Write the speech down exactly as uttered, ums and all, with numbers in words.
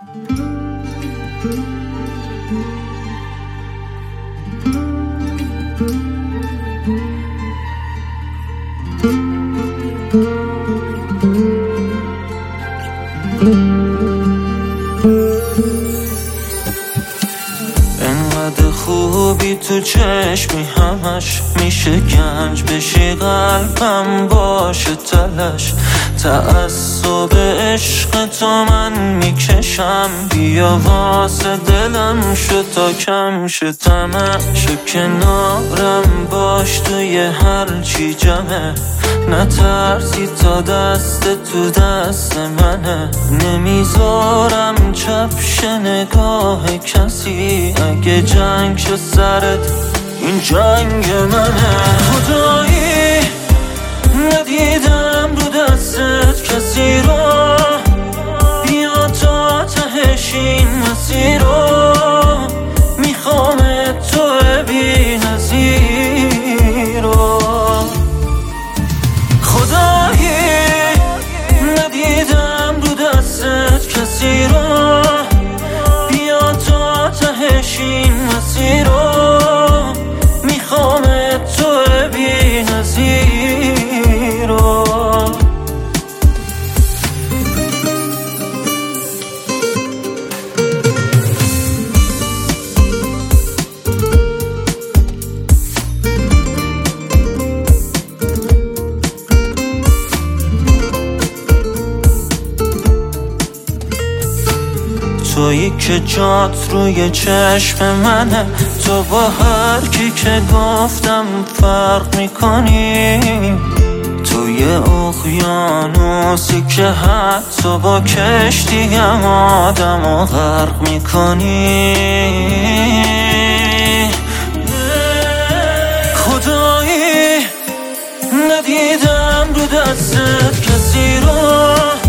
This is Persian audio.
انقدر خوبی تو چشمی همش میشه گنج بشی، قلبم باشه تلش. تعصب عشق تو من میکشم، بیا واسه دلم شو تا کم شه طمعش. کنارم باش توی هر چی جمعه، نترسی تا دست تو دست منه. نمیذارم چپش نگاه کسی، اگه جنگ شد سرت این جنگ منه. خدایی ندیدم رو دستت کسی رو، بیا تا تهش این مسیر رو. میخوام تو بی نظیر رو. خدایی ندیدم رو دستت کسی رو، بیا تا تهش این مسیر رو. میخوام تو بی نظیر رو. تویی که جات روی چشم منه، تو با هر کی که گفتم فرق میکنی. توی اقیانوسی که حتی با کشتی هم آدم و غرق میکنی. خدایی ندیدم رو دستت کسی رو،